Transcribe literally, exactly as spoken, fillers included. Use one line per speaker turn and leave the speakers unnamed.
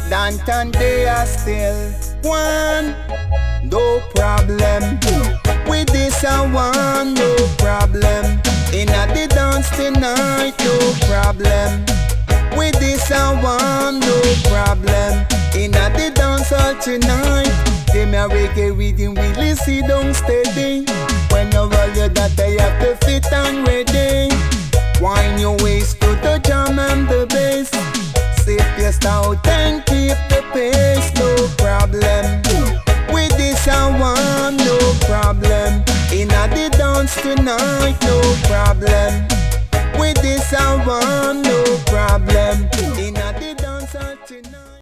Danton they are still one, no problem. With this I want no problem. Inna the dance tonight, no problem. With this I want no problem. Inna the dance all tonight. Them a reggae rhythm really sit down steady. When you roll your that I have to fit and ready. Wind your waist to the drum and the bass. Sip your stout and keep the pace, no problem. With this I want no problem. Inna the dance tonight, no problem. With this I want no problem. Inna the dance all tonight.